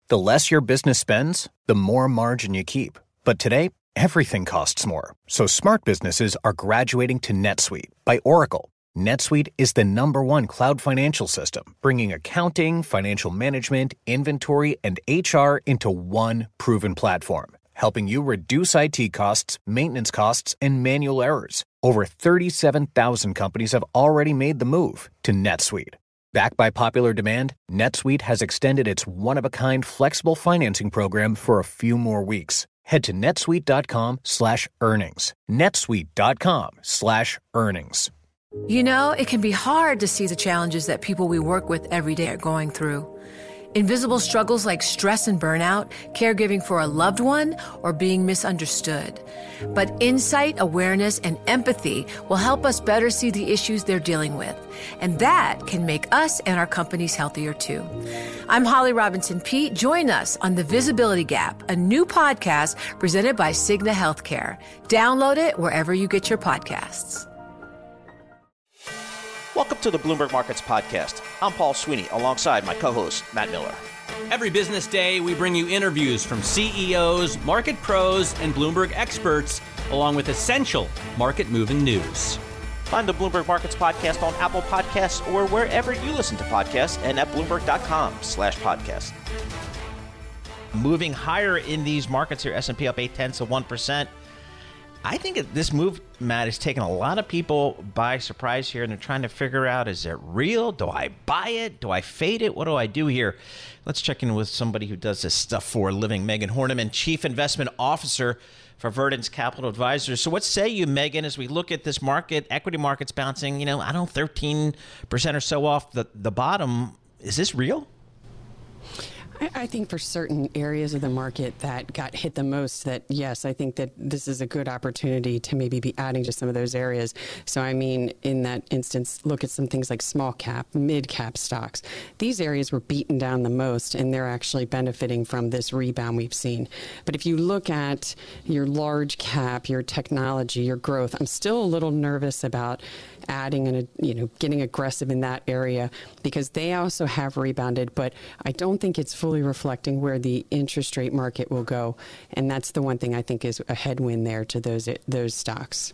The less your business spends, the more margin you keep. But today, everything costs more. So smart businesses are graduating to NetSuite by Oracle. NetSuite is the #1 cloud financial system, bringing accounting, financial management, inventory, and HR into one proven platform, helping you reduce IT costs, maintenance costs, and manual errors. Over 37,000 companies have already made the move to NetSuite. Backed by popular demand, NetSuite has extended its one-of-a-kind flexible financing program for a few more weeks. Head to netsuite.com/earnings. netsuite.com/earnings. You know, it can be hard to see the challenges that people we work with every day are going through. Invisible struggles like stress and burnout, caregiving for a loved one, or being misunderstood. But insight, awareness, and empathy will help us better see the issues they're dealing with. And that can make us and our companies healthier too. I'm Holly Robinson Peete. Join us on The Visibility Gap, a new podcast presented by Cigna Healthcare. Download it wherever you get your podcasts. Welcome to the Bloomberg Markets Podcast. I'm Paul Sweeney, alongside my co-host, Matt Miller. Every business day, we bring you interviews from CEOs, market pros, and Bloomberg experts, along with essential market-moving news. Find the Bloomberg Markets Podcast on Apple Podcasts or wherever you listen to podcasts and at Bloomberg.com/podcast. Moving higher in these markets here, S&P up 0.8%. I think this move, Matt, has taken a lot of people by surprise here, and they're trying to figure out, is it real? Do I buy it? Do I fade it? What do I do here? Let's check in with somebody who does this stuff for a living, Megan Horniman, Chief Investment Officer for Verdence Capital Advisors. So what say you, Megan, as we look at this market, equity markets bouncing, 13% or so off the bottom. Is this real? I think for certain areas of the market that got hit the most, that yes, I think that this is a good opportunity to maybe be adding to some of those areas. So I mean, in that instance, look at some things like small cap, mid cap stocks. These areas were beaten down the most, and they're actually benefiting from this rebound we've seen. But if you look at your large cap, your technology, your growth, I'm still a little nervous about adding and getting aggressive in that area, because they also have rebounded, but I don't think it's fully reflecting where the interest rate market will go, and that's the one thing I think is a headwind there to those stocks.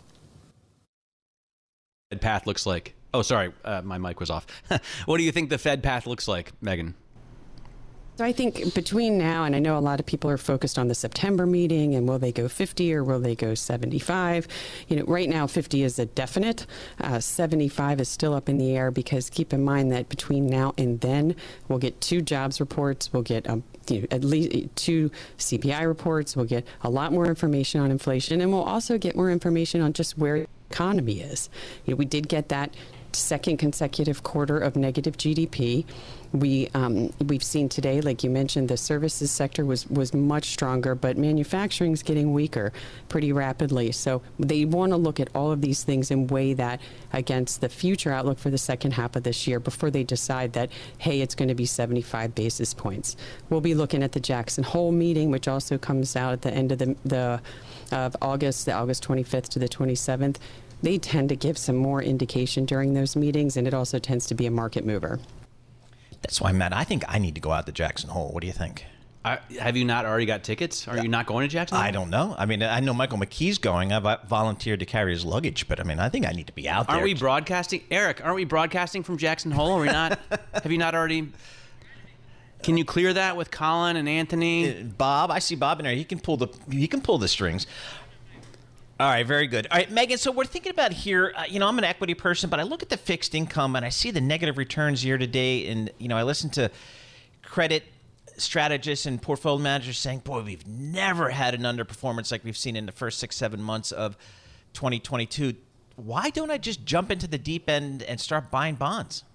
Fed path looks like. Oh, sorry, my mic was off. What do you think the Fed path looks like, Megan? So I think between now, and I know a lot of people are focused on the September meeting, and will they go 50 or will they go 75? Right now 50 is a definite. 75 is still up in the air, because keep in mind that between now and then, we'll get 2 jobs reports, we'll get at least 2 CPI reports, we'll get a lot more information on inflation, and we'll also get more information on just where the economy is. We did get that second consecutive quarter of negative GDP. We've seen today, like you mentioned, the services sector was much stronger, but manufacturing is getting weaker pretty rapidly. So they want to look at all of these things and weigh that against the future outlook for the second half of this year before they decide that, hey, it's going to be 75 basis points. We'll be looking at the Jackson Hole meeting, which also comes out at the end of August, the August 25th to the 27th. They tend to give some more indication during those meetings, and it also tends to be a market mover. That's why, Matt, I think I need to go out to Jackson Hole. What do you think? Have you not already got tickets? Are you not going to Jackson Hole? I don't know. I mean, I know Michael McKee's going. I've volunteered to carry his luggage, but I think I need to be out there. Aren't we broadcasting? Eric, aren't we broadcasting from Jackson Hole? Are we not? Have you not already? Can you clear that with Colin and Anthony? Bob, I see Bob in there. He can pull the strings. All right, very good. All right, Megan, so we're thinking about here, I'm an equity person, but I look at the fixed income and I see the negative returns year to date, and, I listen to credit strategists and portfolio managers saying, boy, we've never had an underperformance like we've seen in the first 6-7 months of 2022. Why don't I just jump into the deep end and start buying bonds?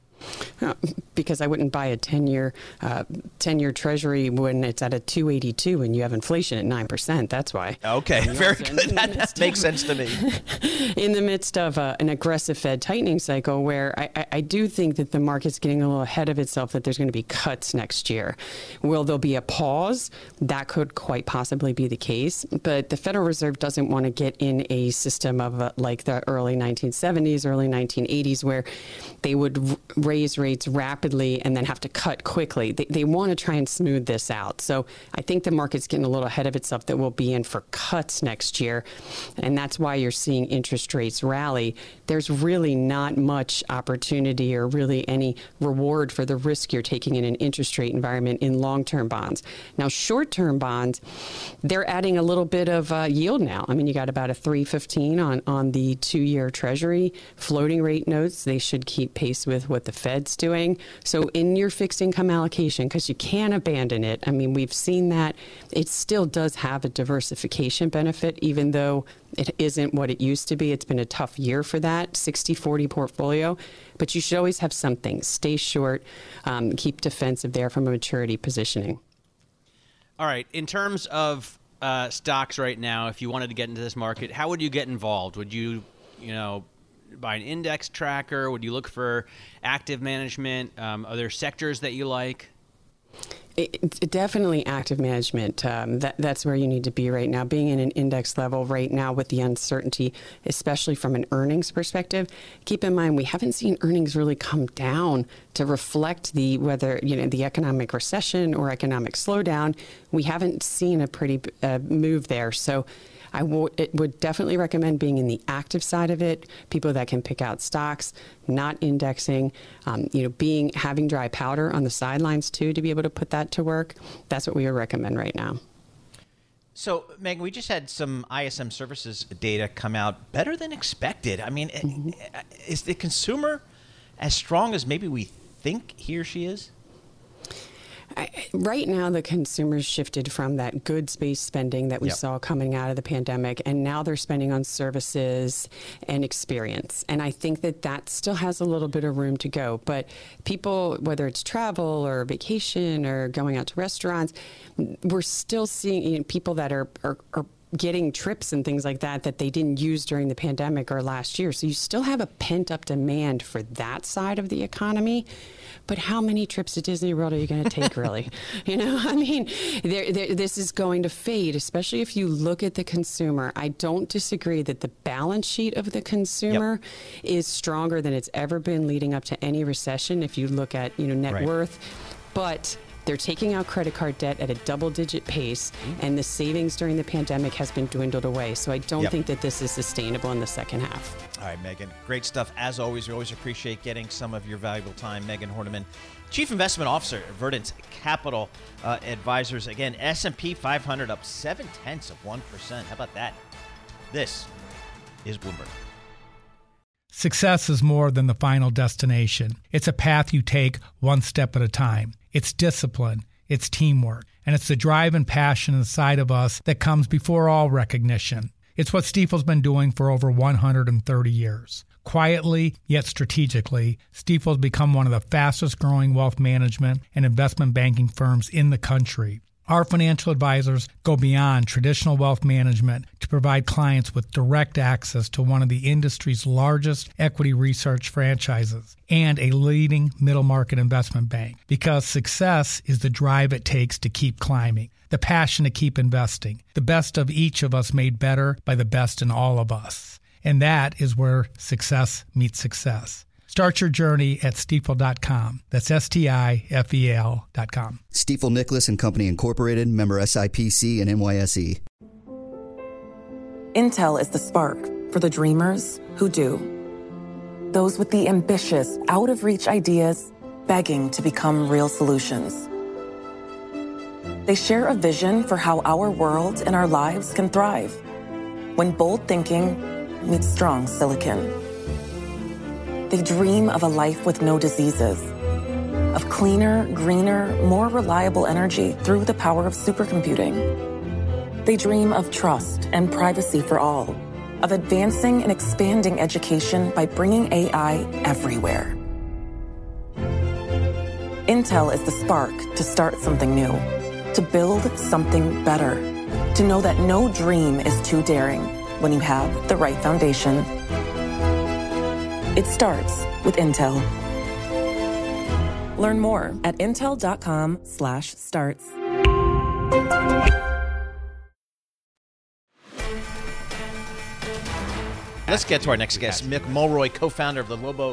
Because I wouldn't buy a 10-year Treasury when it's at a 282 and you have inflation at 9%. That's why. Okay, very good. That makes sense to me. In the midst of an aggressive Fed tightening cycle, where I do think that the market's getting a little ahead of itself, that there's going to be cuts next year. Will there be a pause? That could quite possibly be the case. But the Federal Reserve doesn't want to get in a system of like the early 1970s, early 1980s, where they would raise rates rapidly and then have to cut quickly. They want to try and smooth this out. So I think the market's getting a little ahead of itself that we'll be in for cuts next year. And that's why you're seeing interest rates rally. There's really not much opportunity or really any reward for the risk you're taking in an interest rate environment in long-term bonds. Now, short-term bonds, they're adding a little bit of yield now. I mean, you got about a 3.15 on the 2-year Treasury. Floating rate notes, they should keep pace with what the Fed's doing. So in your fixed income allocation, because you can't abandon it, I mean, we've seen that it still does have a diversification benefit, even though it isn't what it used to be. It's been a tough year for that 60-40 portfolio, but you should always have something. Stay short, keep defensive there from a maturity positioning. All right. In terms of stocks right now, if you wanted to get into this market, how would you get involved? Would you buy an index tracker? Would you look for active management? Are there sectors that you like? Definitely active management. That's where you need to be right now. Being in an index level right now with the uncertainty, especially from an earnings perspective, keep in mind we haven't seen earnings really come down to reflect the economic recession or economic slowdown. We haven't seen a pretty move there. So I would definitely recommend being in the active side of it, people that can pick out stocks, not indexing, having dry powder on the sidelines too, to be able to put that to work. That's what we would recommend right now. So, Megan, we just had some ISM services data come out better than expected. I mean, is the consumer as strong as maybe we think he or she is? Right now, the consumers shifted from that goods-based spending that we saw coming out of the pandemic, and now they're spending on services and experience. And I think that still has a little bit of room to go. But people, whether it's travel or vacation or going out to restaurants, we're still seeing people that are getting trips and things like that they didn't use during the pandemic or last year. So you still have a pent-up demand for that side of the economy. But how many trips to Disney World are you going to take, really? This is going to fade, especially if you look at the consumer. I don't disagree that the balance sheet of the consumer is stronger than it's ever been leading up to any recession, if you look at net worth. But they're taking out credit card debt at a double-digit pace, and the savings during the pandemic has been dwindled away. So I don't think that this is sustainable in the second half. All right, Megan, great stuff. As always, we always appreciate getting some of your valuable time. Megan Horniman, Chief Investment Officer at Verdant Capital Advisors. Again, S&P 500 up 0.7%. How about that? This is Bloomberg. Success is more than the final destination. It's a path you take one step at a time. It's discipline, it's teamwork, and it's the drive and passion inside of us that comes before all recognition. It's what Stifel's been doing for over 130 years. Quietly, yet strategically, Stifel's become one of the fastest growing wealth management and investment banking firms in the country. Our financial advisors go beyond traditional wealth management to provide clients with direct access to one of the industry's largest equity research franchises and a leading middle market investment bank. Because success is the drive it takes to keep climbing, the passion to keep investing, the best of each of us made better by the best in all of us. And that is where success meets success. Start your journey at Stifel.com. That's STIFEL.com. Stifel Nicholas and Company Incorporated, member SIPC and NYSE. Intel is the spark for the dreamers who do. Those with the ambitious, out-of-reach ideas begging to become real solutions. They share a vision for how our world and our lives can thrive when bold thinking meets strong silicon. They dream of a life with no diseases, of cleaner, greener, more reliable energy through the power of supercomputing. They dream of trust and privacy for all, of advancing and expanding education by bringing AI everywhere. Intel is the spark to start something new, to build something better, to know that no dream is too daring when you have the right foundation. It starts with Intel. Learn more at intel.com/starts. Let's get to our next guest, Mick Mulroy, co-founder of the Lobo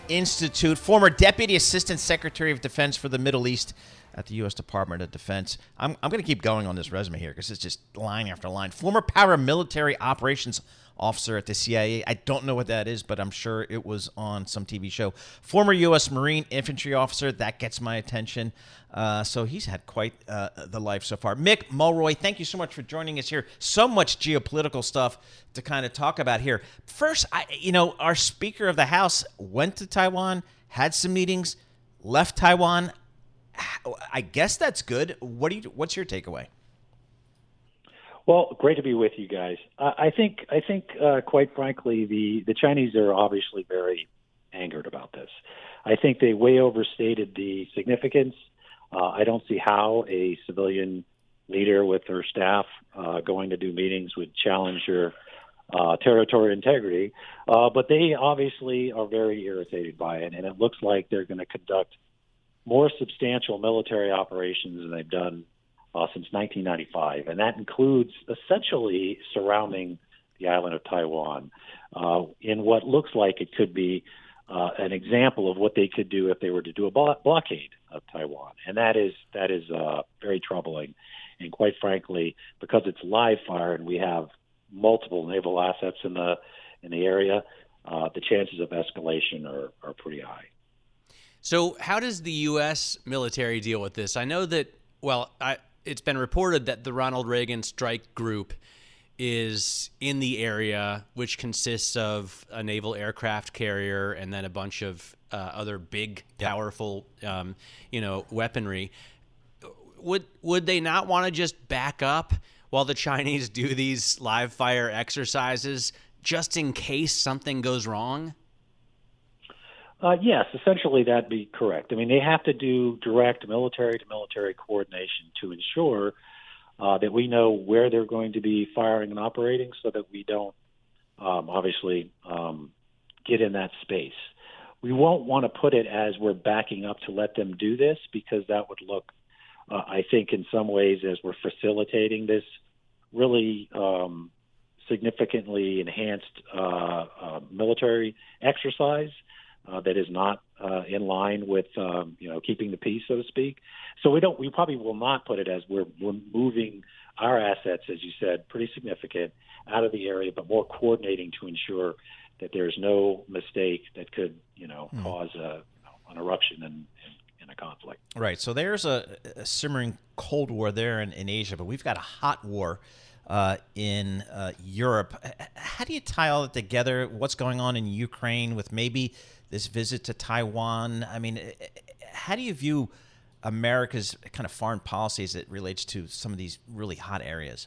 Institute, former Deputy Assistant Secretary of Defense for the Middle East at the U.S. Department of Defense. I'm going to keep going on this resume here because it's just line after line. Former paramilitary operations officer at the CIA. I don't know what that is, but I'm sure it was on some TV show. Former U.S. Marine infantry officer. That gets my attention. So he's had quite the life so far. Mick Mulroy, thank you so much for joining us here. So much geopolitical stuff to kind of talk about here. First, our Speaker of the House went to Taiwan, had some meetings, left Taiwan. I guess that's good. What's your takeaway? Well, great to be with you guys. I think, quite frankly, the Chinese are obviously very angered about this. I think they way overstated the significance. I don't see how a civilian leader with their staff going to do meetings would challenge your territorial integrity. But they obviously are very irritated by it, and it looks like they're going to conduct more substantial military operations than they've done since 1995, and that includes essentially surrounding the island of Taiwan in what looks like it could be an example of what they could do if they were to do a blockade of Taiwan, and that is very troubling. And quite frankly, because it's live fire and we have multiple naval assets in the area, the chances of escalation are pretty high. So how does the U.S. military deal with this? I know that, it's been reported that the Ronald Reagan Strike Group is in the area, which consists of a naval aircraft carrier and then a bunch of other big, powerful, weaponry. Would they not want to just back up while the Chinese do these live fire exercises just in case something goes wrong? Yes, essentially that'd be correct. I mean, they have to do direct military-to-military coordination to ensure that we know where they're going to be firing and operating so that we don't obviously get in that space. We won't want to put it as we're backing up to let them do this because that would look, I think, in some ways as we're facilitating this really significantly enhanced military exercise. That is not in line with keeping the peace, so to speak. So we probably will not put it as we're moving our assets, as you said, pretty significant out of the area, but more coordinating to ensure that there's no mistake that could cause an eruption in a conflict. Right. So there's a simmering Cold War there in Asia, but we've got a hot war in Europe. How do you tie all that together? What's going on in Ukraine with maybe this visit to Taiwan? I mean, how do you view America's kind of foreign policy as it relates to some of these really hot areas?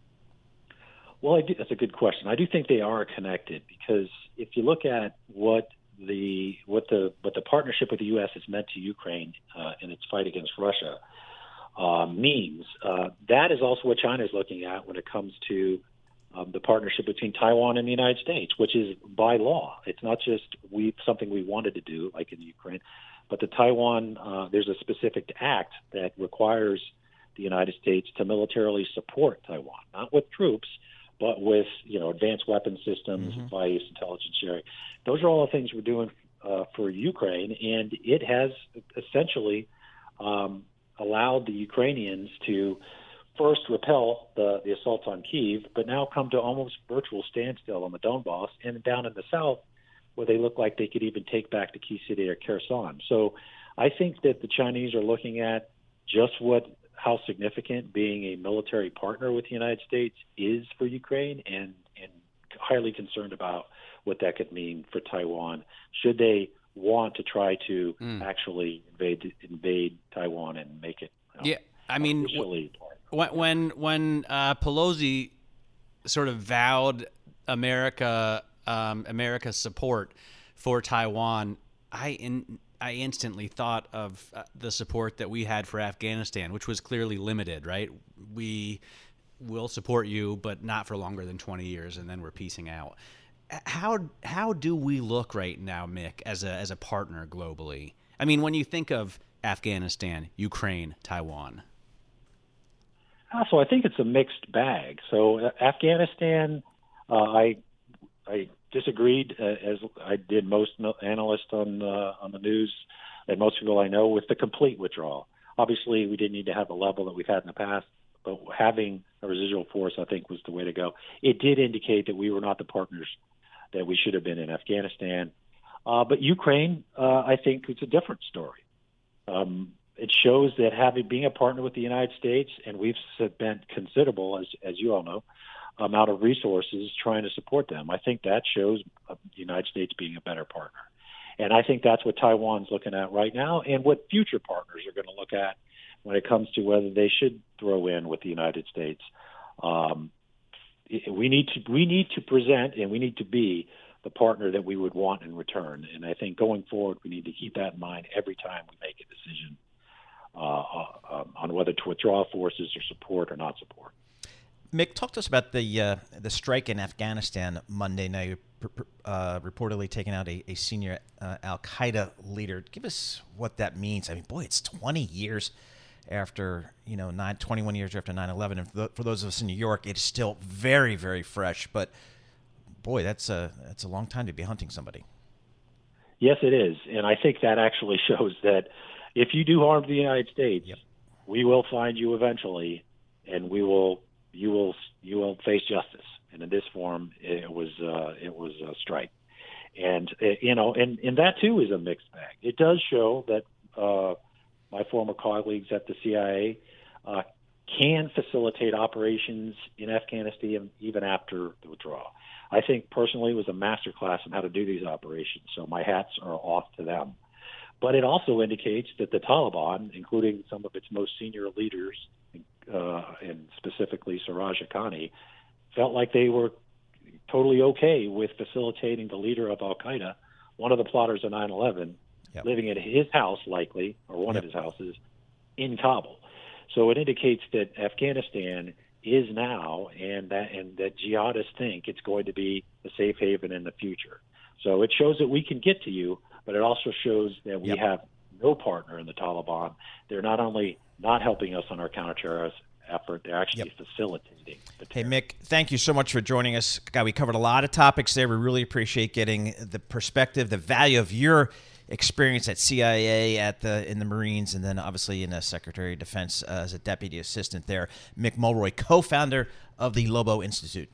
Well, that's a good question. I do think they are connected because if you look at what the partnership with the U.S. has meant to Ukraine in its fight against Russia means, that is also what China is looking at when it comes to the partnership between Taiwan and the United States, which is by law. It's not just something we wanted to do, like in Ukraine, but the Taiwan, there's a specific act that requires the United States to militarily support Taiwan, not with troops, but with advanced weapon systems, advice, intelligence sharing. Those are all the things we're doing for Ukraine, and it has essentially allowed the Ukrainians to first repel the assault on Kyiv, but now come to almost virtual standstill on the Donbass and down in the south, where they look like they could even take back the key city of Kherson. So I think that the Chinese are looking at just how significant being a military partner with the United States is for Ukraine, and highly concerned about what that could mean for Taiwan should they want to try to actually invade Taiwan and make it. I mean, when Pelosi sort of vowed America's support for Taiwan, I instantly thought of the support that we had for Afghanistan, which was clearly limited, right? We will support you, but not for longer than 20 years, and then we're piecing out. How do we look right now, Mick, as a partner globally? I mean, when you think of Afghanistan, Ukraine, Taiwan. So I think it's a mixed bag. So Afghanistan, I disagreed, as I did most analysts on the news and most people I know, with the complete withdrawal. Obviously, we didn't need to have the level that we've had in the past, but having a residual force, I think, was the way to go. It did indicate that we were not the partners that we should have been in Afghanistan. But Ukraine, I think, it's a different story. It shows that being a partner with the United States, and we've spent considerable, as you all know, amount of resources trying to support them. I think that shows the United States being a better partner. And I think that's what Taiwan's looking at right now, and what future partners are going to look at when it comes to whether they should throw in with the United States. We need to present, and we need to be the partner that we would want in return. And I think going forward, we need to keep that in mind every time we make a decision on whether to withdraw forces or support or not support. Mick, talk to us about the strike in Afghanistan Monday night, reportedly taking out a senior Al-Qaeda leader. Give us what that means. I mean, boy, it's 20 years after, 21 years after 9/11. And for those of us in New York, it's still very, very fresh. But boy, that's a long time to be hunting somebody. Yes, it is. And I think that actually shows that if you do harm to the United States, we will find you eventually, and you will face justice. And in this form, it was a strike. And and that too is a mixed bag. It does show that my former colleagues at the CIA can facilitate operations in Afghanistan even after the withdrawal. I think personally it was a masterclass on how to do these operations, so my hats are off to them. But it also indicates that the Taliban, including some of its most senior leaders, and specifically Siraj Haqqani, felt like they were totally okay with facilitating the leader of Al-Qaeda, one of the plotters of 9/11, living at his house likely, or one of his houses, in Kabul. So it indicates that Afghanistan is now, and that jihadists think it's going to be a safe haven in the future. So it shows that we can get to you, but it also shows that we have no partner in the Taliban. They're not only not helping us on our counterterrorist effort, they're actually facilitating the terror. Hey, Mick, thank you so much for joining us. God, we covered a lot of topics there. We really appreciate getting the perspective, the value of your experience at CIA, in the Marines, and then obviously in the Secretary of Defense as a deputy assistant there. Mick Mulroy, co-founder of the Lobo Institute.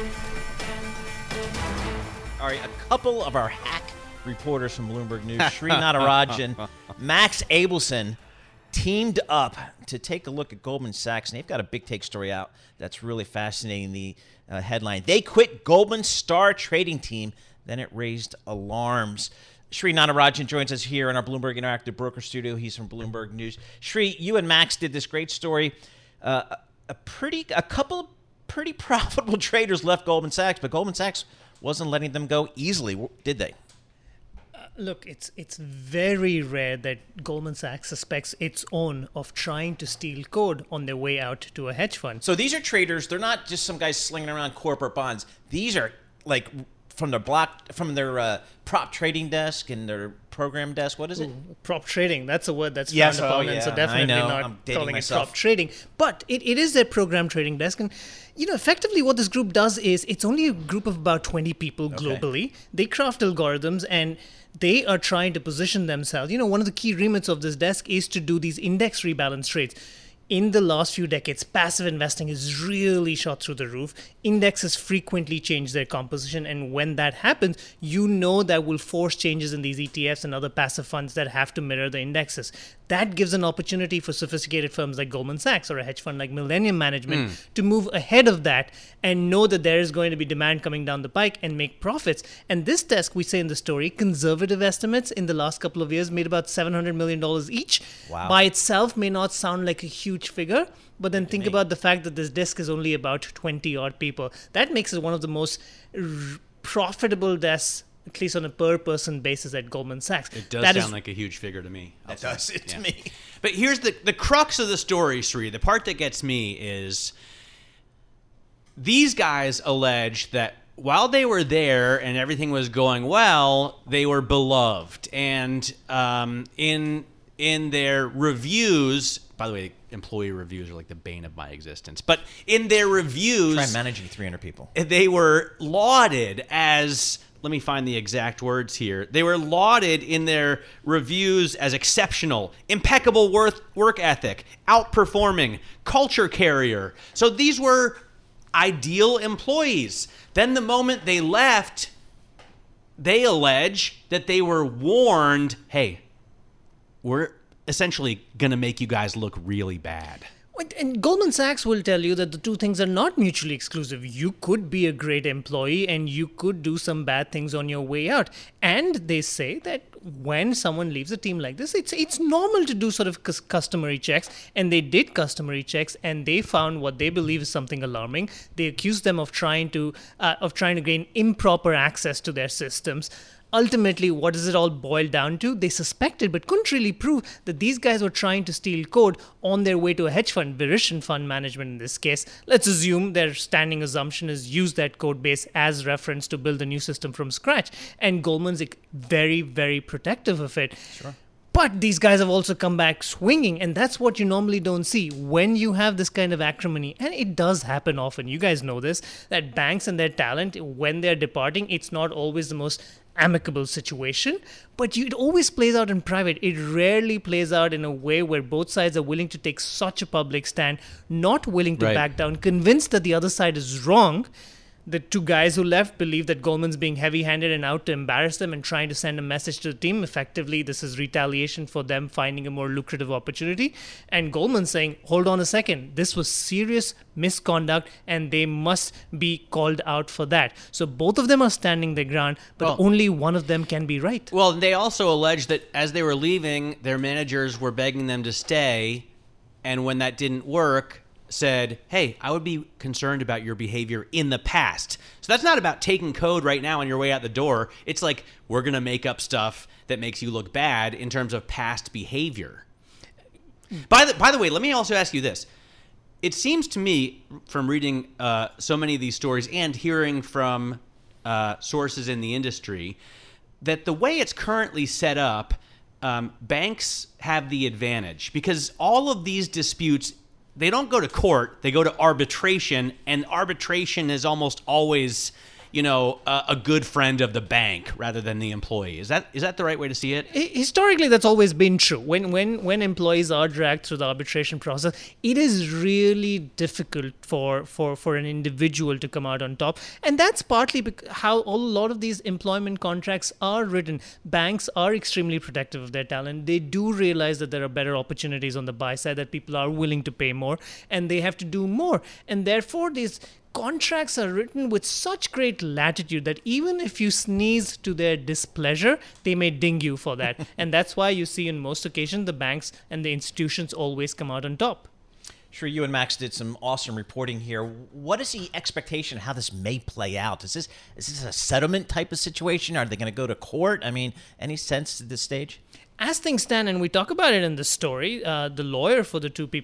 All right, a couple of our hack reporters from Bloomberg News, Sri Natarajan and Max Abelson, teamed up to take a look at Goldman Sachs, and they've got a big take story out that's really fascinating. The headline, "They quit Goldman's star trading team, then it raised alarms." Sri Natarajan joins us here in our Bloomberg Interactive Broker Studio. He's from Bloomberg News. Sri, you and Max did this great story. A couple pretty profitable traders left Goldman Sachs, but Goldman Sachs wasn't letting them go easily, did they? Look, it's very rare that Goldman Sachs suspects its own of trying to steal code on their way out to a hedge fund. So these are traders. They're not just some guys slinging around corporate bonds. These are like from their prop trading desk and their program desk. What is it? Ooh, prop trading. That's a word that's frowned upon, and so definitely not calling myself. It prop trading. But it is their program trading desk. And, effectively what this group does is it's only a group of about 20 people globally. They craft algorithms, and they are trying to position themselves. One of the key remits of this desk is to do these index rebalance trades. In the last few decades, passive investing has really shot through the roof. Indexes frequently change their composition, and when that happens, that will force changes in these ETFs and other passive funds that have to mirror the indexes. That gives an opportunity for sophisticated firms like Goldman Sachs or a hedge fund like Millennium Management to move ahead of that and know that there is going to be demand coming down the pike and make profits. And this desk, we say in the story, conservative estimates in the last couple of years made about $700 million each. Wow. By itself may not sound like a huge figure, but then think about the fact that this desk is only about 20-odd people. That makes it one of the most profitable desks, at least on a per-person basis at Goldman Sachs. It does sound like a huge figure to me. It does to me. But here's the crux of the story, Sri. The part that gets me is these guys allege that while they were there and everything was going well, they were beloved. And in their reviews, by the way, employee reviews are like the bane of my existence. But in their reviews, try managing 300 people. They were lauded as, let me find the exact words here. They were lauded in their reviews as exceptional, impeccable work ethic, outperforming, culture carrier. So these were ideal employees. Then the moment they left, they allege that they were warned, hey, we're essentially going to make you guys look really bad. And Goldman Sachs will tell you that the two things are not mutually exclusive. You could be a great employee and you could do some bad things on your way out. And they say that when someone leaves a team like this, it's normal to do sort of customary checks. And they did customary checks and they found what they believe is something alarming. They accused them of trying to gain improper access to their systems. Ultimately, what does it all boil down to? They suspected but couldn't really prove that these guys were trying to steal code on their way to a hedge fund, Verition Fund Management in this case. Let's assume their standing assumption is use that code base as reference to build a new system from scratch. And Goldman's very, very protective of it. Sure. But these guys have also come back swinging, and that's what you normally don't see when you have this kind of acrimony. And it does happen often. You guys know this, that banks and their talent, when they're departing, it's not always the most amicable situation, but it always plays out in private. It rarely plays out in a way where both sides are willing to take such a public stand, not willing to back down, convinced that the other side is wrong. The two guys who left believe that Goldman's being heavy-handed and out to embarrass them and trying to send a message to the team. Effectively, this is retaliation for them finding a more lucrative opportunity. And Goldman saying, hold on a second, this was serious misconduct and they must be called out for that. So both of them are standing their ground, but only one of them can be right. Well, they also allege that as they were leaving, their managers were begging them to stay. And when that didn't work, said, hey, I would be concerned about your behavior in the past. So that's not about taking code right now on your way out the door. It's like, we're going to make up stuff that makes you look bad in terms of past behavior. By the way, let me also ask you this. It seems to me, from reading so many of these stories and hearing from sources in the industry, that the way it's currently set up, banks have the advantage because all of these disputes, they don't go to court, they go to arbitration, and arbitration is almost always, a good friend of the bank rather than the employee. Is that the right way to see it? Historically, that's always been true. When employees are dragged through the arbitration process, it is really difficult for an individual to come out on top. And that's partly how a lot of these employment contracts are written. Banks are extremely protective of their talent. They do realize that there are better opportunities on the buy side, that people are willing to pay more, and they have to do more. And therefore, these contracts are written with such great latitude that even if you sneeze to their displeasure, they may ding you for that. And that's why you see in most occasions the banks and the institutions always come out on top. Sure, you and Max did some awesome reporting here. What is the expectation how this may play out? Is this a settlement type of situation? Are they going to go to court? I mean, any sense at this stage? As things stand, and we talk about it in the story, the lawyer for the two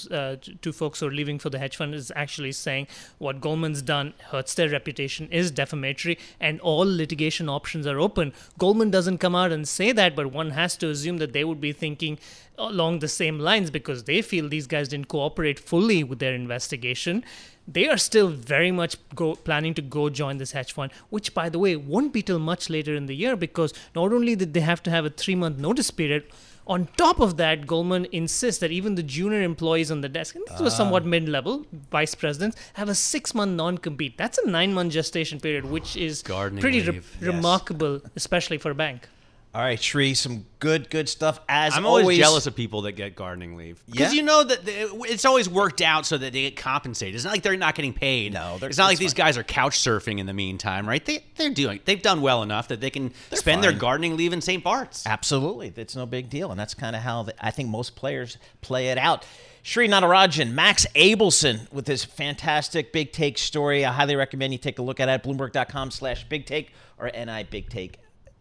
folks who are leaving for the hedge fund is actually saying what Goldman's done hurts their reputation, is defamatory, and all litigation options are open. Goldman doesn't come out and say that, but one has to assume that they would be thinking along the same lines because they feel these guys didn't cooperate fully with their investigation. They are still very much planning to go join this hedge fund, which, by the way, won't be till much later in the year because not only did they have to have a 3-month notice period, on top of that, Goldman insists that even the junior employees on the desk, and this was somewhat mid-level, vice presidents, have a 6-month non-compete. That's a 9-month gestation period, which is pretty remarkable, especially for a bank. All right, Sri, some good stuff. I'm always jealous of people that get gardening leave. Because you know that it's always worked out so that they get compensated. It's not like they're not getting paid. No, it's not like these guys are couch surfing in the meantime, right? They've done well enough that they can spend their gardening leave in St. Bart's. Absolutely. It's no big deal. And that's kind of how I think most players play it out. Sri Natarajan, Max Abelson with his fantastic Big Take story. I highly recommend you take a look at it at Bloomberg.com/Big Take or NI Big Take.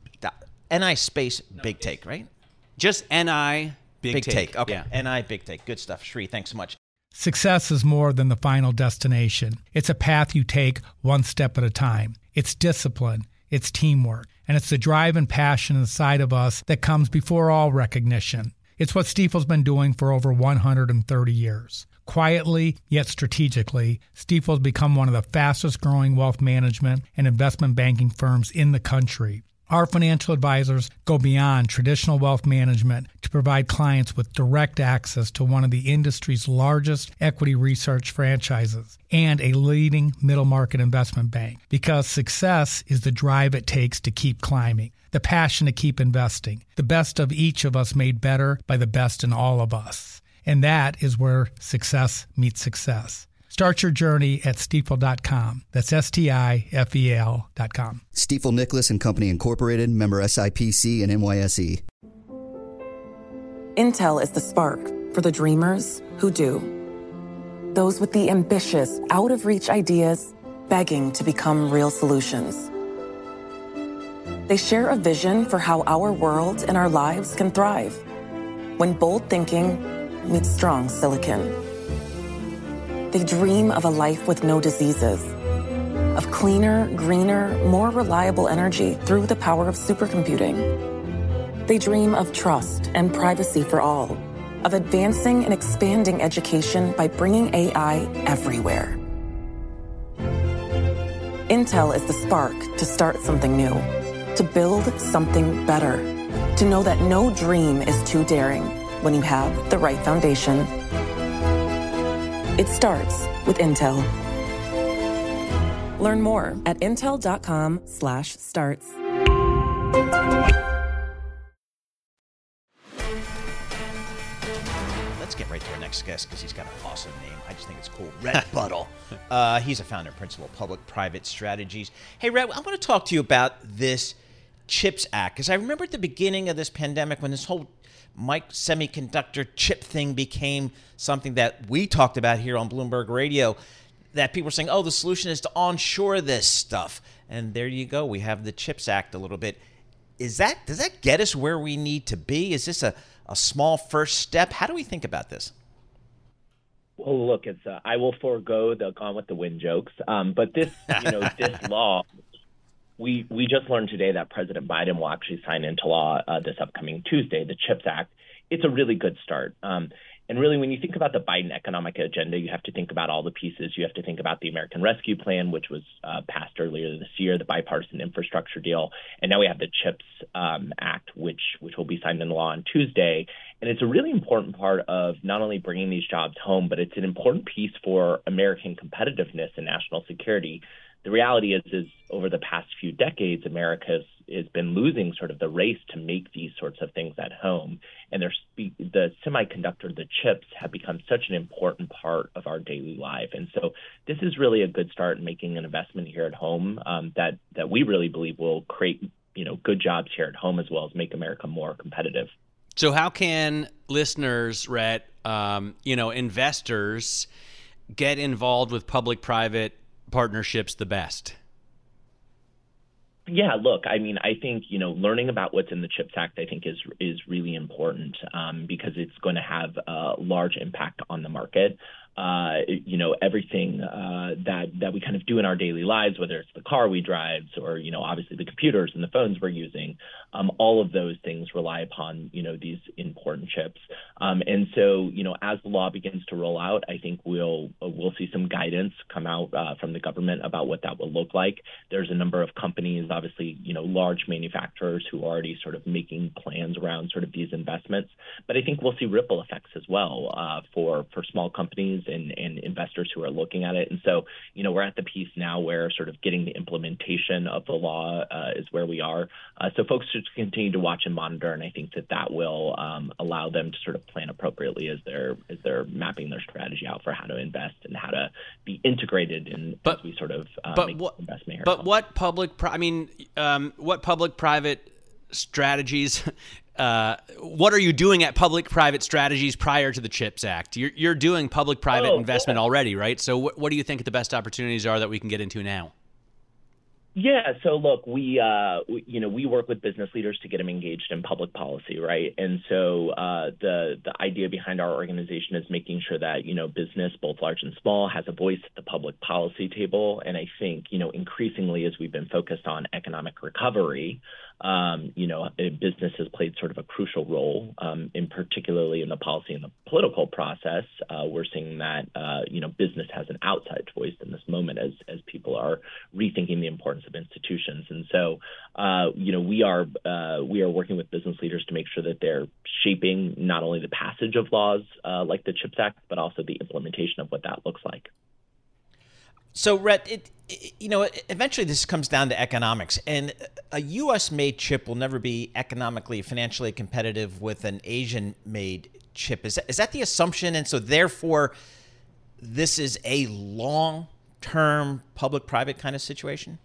NI space Big Take, right? Just NI Big Take. Okay. Yeah. NI Big Take. Good stuff. Sri, thanks so much. Success is more than the final destination. It's a path you take one step at a time. It's discipline. It's teamwork. And it's the drive and passion inside of us that comes before all recognition. It's what Stifel's been doing for over 130 years. Quietly, yet strategically, Stifel's become one of the fastest growing wealth management and investment banking firms in the country. Our financial advisors go beyond traditional wealth management to provide clients with direct access to one of the industry's largest equity research franchises and a leading middle market investment bank. Because success is the drive it takes to keep climbing, the passion to keep investing, the best of each of us made better by the best in all of us. And that is where success meets success. Start your journey at Stifel.com. That's Stifel.com. Stifel Nicholas and Company Incorporated, member SIPC and NYSE. Intel is the spark for the dreamers who do. Those with the ambitious, out-of-reach ideas begging to become real solutions. They share a vision for how our world and our lives can thrive when bold thinking meets strong silicon. They dream of a life with no diseases, of cleaner, greener, more reliable energy through the power of supercomputing. They dream of trust and privacy for all, of advancing and expanding education by bringing AI everywhere. Intel is the spark to start something new, to build something better, to know that no dream is too daring when you have the right foundation. It starts with Intel. Learn more at intel.com/starts. Let's get right to our next guest because he's got an awesome name. I just think it's cool. Rhett Buttle. He's a founder and principal of Public-Private Strategies. Hey, Rhett, I want to talk to you about this CHIPS Act because I remember at the beginning of this pandemic when this whole semiconductor chip thing became something that we talked about here on Bloomberg Radio, that people were saying, oh, the solution is to onshore this stuff. And there you go. We have the CHIPS Act a little bit. Does that get us where we need to be? Is this a small first step? How do we think about this? Well, look, it's I will forego the Gone with the Wind jokes. But this, this law, we just learned today that President Biden will actually sign into law this upcoming Tuesday, the CHIPS Act. It's a really good start. And really, when you think about the Biden economic agenda, you have to think about all the pieces. You have to think about the American Rescue Plan, which was passed earlier this year, the bipartisan infrastructure deal. And now we have the CHIPS Act, which will be signed into law on Tuesday. And it's a really important part of not only bringing these jobs home, but it's an important piece for American competitiveness and national security. The reality is over the past few decades, America has been losing sort of the race to make these sorts of things at home. And the semiconductor, the chips, have become such an important part of our daily life. And so this is really a good start in making an investment here at home that we really believe will create good jobs here at home as well as make America more competitive. So how can listeners, Rhett, investors get involved with public-private partnerships the best? Yeah, look, I think, learning about what's in the CHIPS Act, I think is really important because it's going to have a large impact on the market. Everything that we kind of do in our daily lives, whether it's the car we drive or, obviously the computers and the phones we're using, all of those things rely upon, these important chips. And so, as the law begins to roll out, I think we'll see some guidance come out from the government about what that will look like. There's a number of companies, obviously, large manufacturers who are already sort of making plans around sort of these investments. But I think we'll see ripple effects as well for small companies and investors who are looking at it. And so, we're at the piece now where sort of getting the implementation of the law is where we are. So folks should continue to watch and monitor, and I think that will allow them to sort of plan appropriately as they're mapping their strategy out for how to invest and how to be integrated as we sort of make investment here. But what public-private strategies what are you doing at public-private strategies prior to the CHIPS Act? You're doing public-private investment already, right? So what do you think the best opportunities are that we can get into now? Yeah. So look, we work with business leaders to get them engaged in public policy, right? And so the idea behind our organization is making sure that, business, both large and small, has a voice at the public policy table. And I think, increasingly as we've been focused on economic recovery, business has played sort of a crucial role, in particularly in the policy and the political process. We're seeing that, business has an outside voice in this moment as people are rethinking the importance of institutions. And so, we are working with business leaders to make sure that they're shaping not only the passage of laws like the CHIPS Act, but also the implementation of what that looks like. So, Rhett, eventually this comes down to economics, and a U.S.-made chip will never be economically, financially competitive with an Asian-made chip. Is that the assumption? And so, therefore, this is a long-term public-private kind of situation?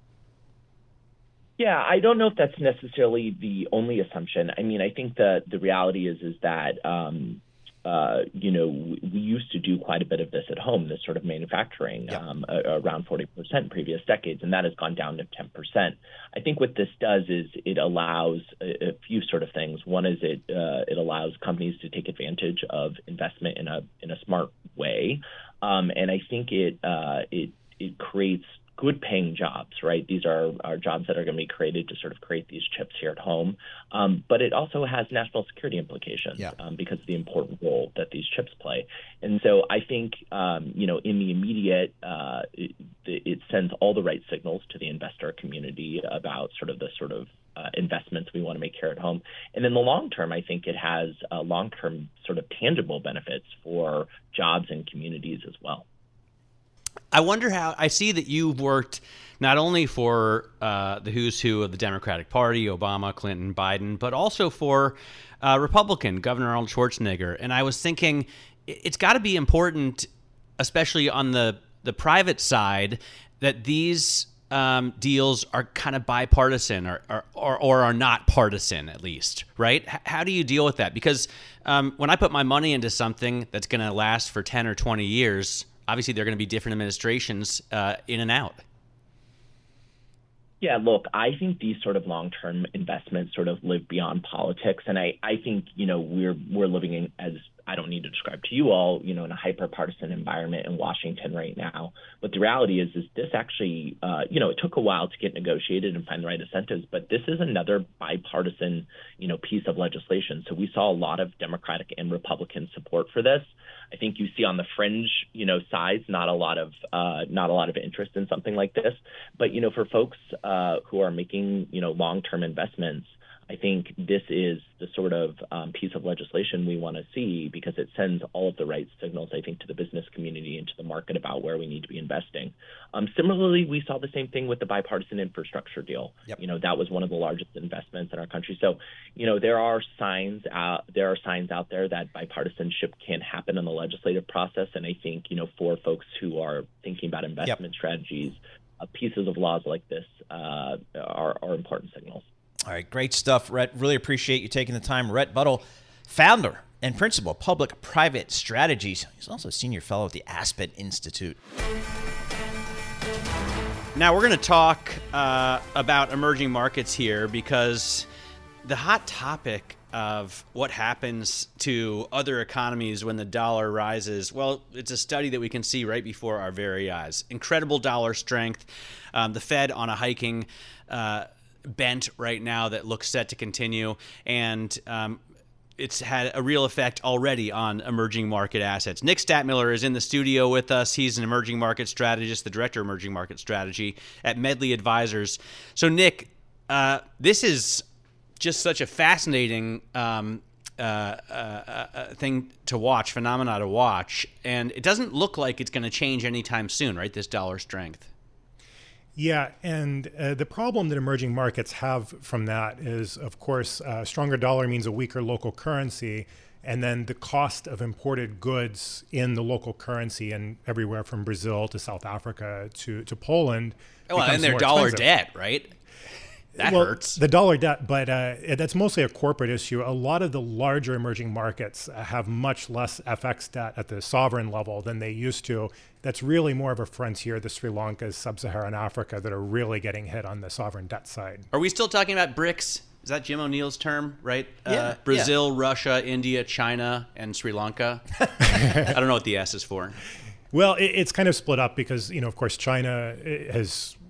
Yeah, I don't know if that's necessarily the only assumption. I mean, I think that the reality is that we used to do quite a bit of this at home, this sort of manufacturing, around 40% in previous decades, and that has gone down to 10%. I think what this does is it allows a few sort of things. One is it allows companies to take advantage of investment in a smart way, and I think it creates good paying jobs, right? These are jobs that are going to be created to sort of create these chips here at home. But it also has national security implications because of the important role that these chips play. And so I think, in the immediate, it sends all the right signals to the investor community about the investments we want to make here at home. And in the long term, I think it has long-term sort of tangible benefits for jobs and communities as well. I wonder how, I see that you've worked not only for the who's who of the Democratic Party, Obama, Clinton, Biden, but also for Republican, Governor Arnold Schwarzenegger. And I was thinking it's got to be important, especially on the private side, that these deals are kind of bipartisan or are not partisan, at least, right? How do you deal with that? Because when I put my money into something that's going to last for 10 or 20 years, obviously, there are going to be different administrations in and out. Yeah, look, I think these sort of long-term investments sort of live beyond politics. And I think, we're living in, as I don't need to describe to you all, in a hyper-partisan environment in Washington right now. But the reality is this actually, it took a while to get negotiated and find the right incentives. But this is another bipartisan, piece of legislation. So we saw a lot of Democratic and Republican support for this. I think you see on the fringe, sides, not a lot of interest in something like this. But, for folks who are making, long-term investments, I think this is the sort of piece of legislation we want to see because it sends all of the right signals, I think, to the business community and to the market about where we need to be investing. Similarly, we saw the same thing with the bipartisan infrastructure deal. Yep. That was one of the largest investments in our country. So, there are signs out there that bipartisanship can happen in the legislative process. And I think, for folks who are thinking about investment strategies, pieces of laws like this are important signals. All right, great stuff, Rhett. Really appreciate you taking the time. Rhett Buttle, founder and principal of Public-Private Strategies. He's also a senior fellow at the Aspen Institute. Now we're going to talk about emerging markets here because the hot topic of what happens to other economies when the dollar rises, well, it's a study that we can see right before our very eyes. Incredible dollar strength. The Fed on a hiking bent right now that looks set to continue, and it's had a real effect already on emerging market assets. Nick Stadtmiller is in the studio with us. He's an emerging market strategist, the director of emerging market strategy at Medley Advisors. So, Nick, this is just such a fascinating thing to watch, phenomena to watch, and it doesn't look like it's going to change anytime soon, right? This dollar strength. Yeah, and the problem that emerging markets have from that is, of course, a stronger dollar means a weaker local currency, and then the cost of imported goods in the local currency and everywhere from Brazil to South Africa to Poland. Well, and their dollar debt, right? That hurts. The dollar debt, but that's mostly a corporate issue. A lot of the larger emerging markets have much less FX debt at the sovereign level than they used to. That's really more of a frontier, the Sri Lankas, Sub-Saharan Africa, that are really getting hit on the sovereign debt side. Are we still talking about BRICS? Is that Jim O'Neill's term, right? Yeah. Brazil, Russia, India, China, and Sri Lanka. I don't know what the S is for. Well, it's kind of split up because, of course, China has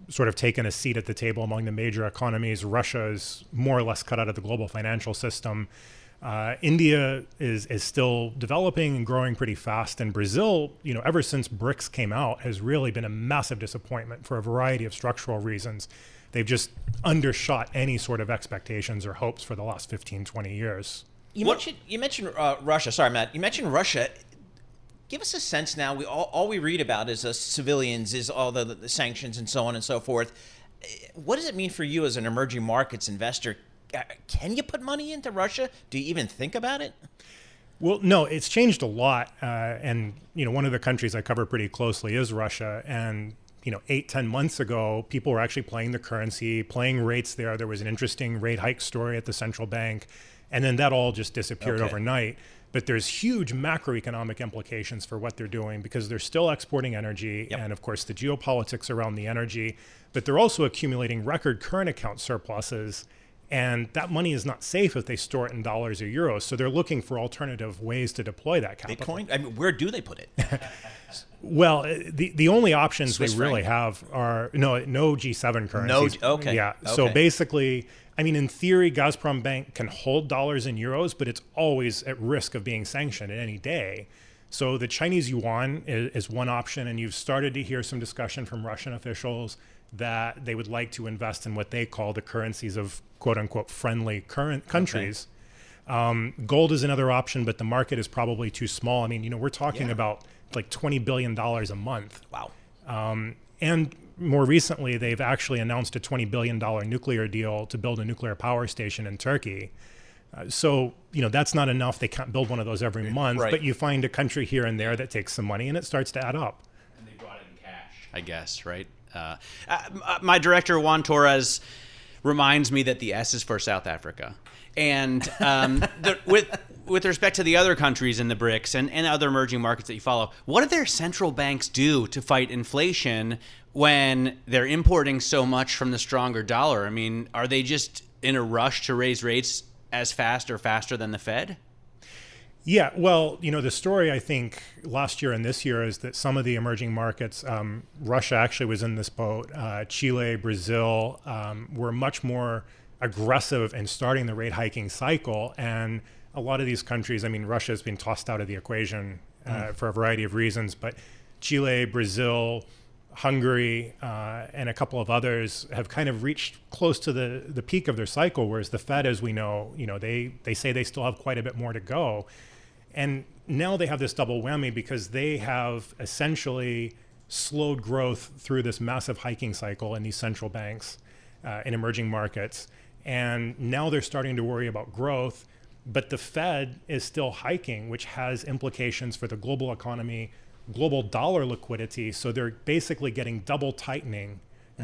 sort of taken a seat at the table among the major economies. Russia is more or less cut out of the global financial system. India is still developing and growing pretty fast. And Brazil, ever since BRICS came out, has really been a massive disappointment for a variety of structural reasons. They've just undershot any sort of expectations or hopes for the last 15, 20 years. You mentioned Russia. Sorry, Matt. You mentioned Russia. Give us a sense now. All we read about is civilians, is all the sanctions and so on and so forth. What does it mean for you as an emerging markets investor? Can you put money into Russia? Do you even think about it? Well, no, it's changed a lot. And, one of the countries I cover pretty closely is Russia. And, 8-10 months ago, people were actually playing the currency, playing rates there. There was an interesting rate hike story at the central bank. And then that all just disappeared overnight. But there's huge macroeconomic implications for what they're doing because they're still exporting energy. Yep. And, of course, the geopolitics around the energy. But they're also accumulating record current account surpluses. And that money is not safe if they store it in dollars or euros. So they're looking for alternative ways to deploy that capital. Bitcoin? I mean, where do they put it? Well, the only options Swiss franc. Really have are no G7 currencies. Yeah. Okay. So basically, in theory, Gazprom Bank can hold dollars and euros, but it's always at risk of being sanctioned at any day. So the Chinese yuan is one option, and you've started to hear some discussion from Russian officials that they would like to invest in what they call the currencies of quote-unquote friendly current countries. Okay. Gold is another option, but the market is probably too small. We're talking about like $20 billion a month. Wow. And more recently, they've actually announced a $20 billion nuclear deal to build a nuclear power station in Turkey. So, that's not enough. They can't build one of those every month, but you find a country here and there that takes some money and it starts to add up. And they brought in cash, I guess, right? My director, Juan Torres, reminds me that the S is for South Africa. And with respect to the other countries in the BRICS and other emerging markets that you follow, what do their central banks do to fight inflation when they're importing so much from the stronger dollar? Are they just in a rush to raise rates as fast or faster than the Fed? Yeah, well, the story I think last year and this year is that some of the emerging markets, Russia actually was in this boat, Chile, Brazil, were much more aggressive in starting the rate hiking cycle. And a lot of these countries, Russia has been tossed out of the equation for a variety of reasons, but Chile, Brazil, Hungary, and a couple of others have kind of reached close to the peak of their cycle, whereas the Fed, as we know, they say they still have quite a bit more to go. And now they have this double whammy because they have essentially slowed growth through this massive hiking cycle in these central banks in emerging markets. And now they're starting to worry about growth, but the Fed is still hiking, which has implications for the global economy, global dollar liquidity. So they're basically getting double tightening,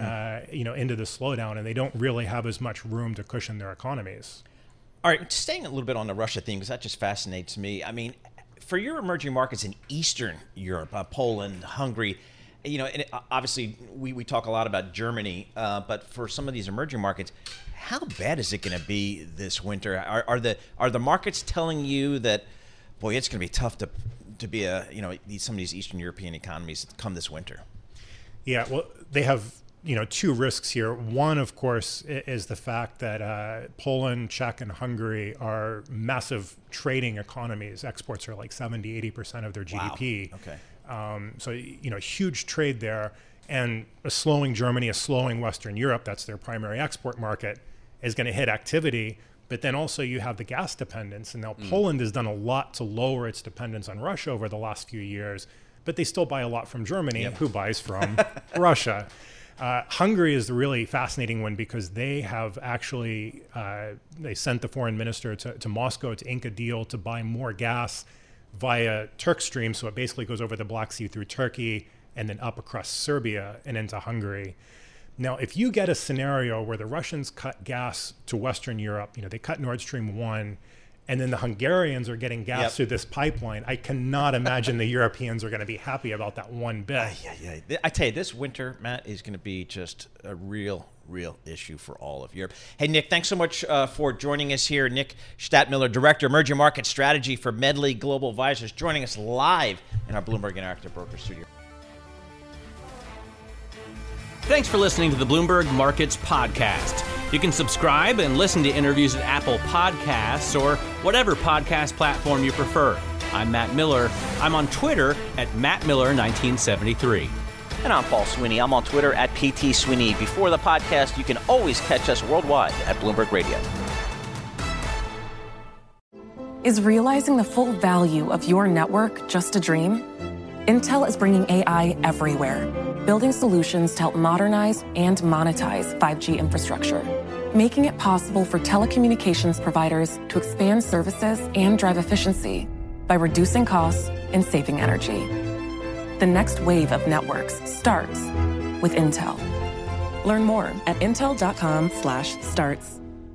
into the slowdown, and they don't really have as much room to cushion their economies. All right, staying a little bit on the Russia theme, because that just fascinates me. For your emerging markets in Eastern Europe, Poland, Hungary, and obviously we talk a lot about Germany, but for some of these emerging markets, how bad is it going to be this winter? Are the markets telling you that, boy, it's going to be tough to be some of these Eastern European economies come this winter? Yeah, well, they have two risks here. One, of course, is the fact that Poland, Czech, and Hungary are massive trading economies. Exports are like 70-80% of their GDP. Wow. Okay. So, huge trade there. And a slowing Germany, a slowing Western Europe, that's their primary export market, is going to hit activity. But then also you have the gas dependence. And now Poland has done a lot to lower its dependence on Russia over the last few years. But they still buy a lot from Germany, who buys from Russia. Hungary is the really fascinating one because they have actually, they sent the foreign minister to Moscow to ink a deal to buy more gas via Turkstream. So it basically goes over the Black Sea through Turkey and then up across Serbia and into Hungary. Now, if you get a scenario where the Russians cut gas to Western Europe, they cut Nord Stream 1, and then the Hungarians are getting gas through this pipeline, I cannot imagine the Europeans are going to be happy about that one bit. I tell you, this winter, Matt, is going to be just a real issue for all of Europe. Hey, Nick, thanks so much for joining us here. Nick Stadtmiller, Director, Emerging Market Strategy for Medley Global Advisors, joining us live in our Bloomberg Interactive Broker Studio. Thanks for listening to the Bloomberg Markets Podcast. You can subscribe and listen to interviews at Apple Podcasts or whatever podcast platform you prefer. I'm Matt Miller. I'm on Twitter at MattMiller1973. And I'm Paul Sweeney. I'm on Twitter at PT Sweeney. Before the podcast, you can always catch us worldwide at Bloomberg Radio. Is realizing the full value of your network just a dream? Intel is bringing AI everywhere, building solutions to help modernize and monetize 5G infrastructure, making it possible for telecommunications providers to expand services and drive efficiency by reducing costs and saving energy. The next wave of networks starts with Intel. Learn more at intel.com/starts.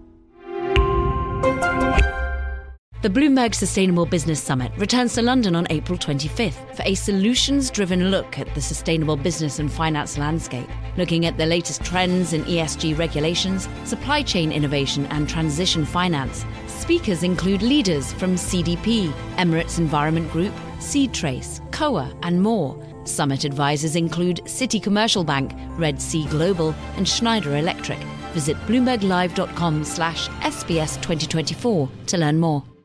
The Bloomberg Sustainable Business Summit returns to London on April 25th for a solutions-driven look at the sustainable business and finance landscape, looking at the latest trends in ESG regulations, supply chain innovation and transition finance. Speakers include leaders from CDP, Emirates Environment Group, SeedTrace, COA and more. Summit advisors include Citi Commercial Bank, Red Sea Global and Schneider Electric. Visit bloomberglive.com/SBS 2024 to learn more.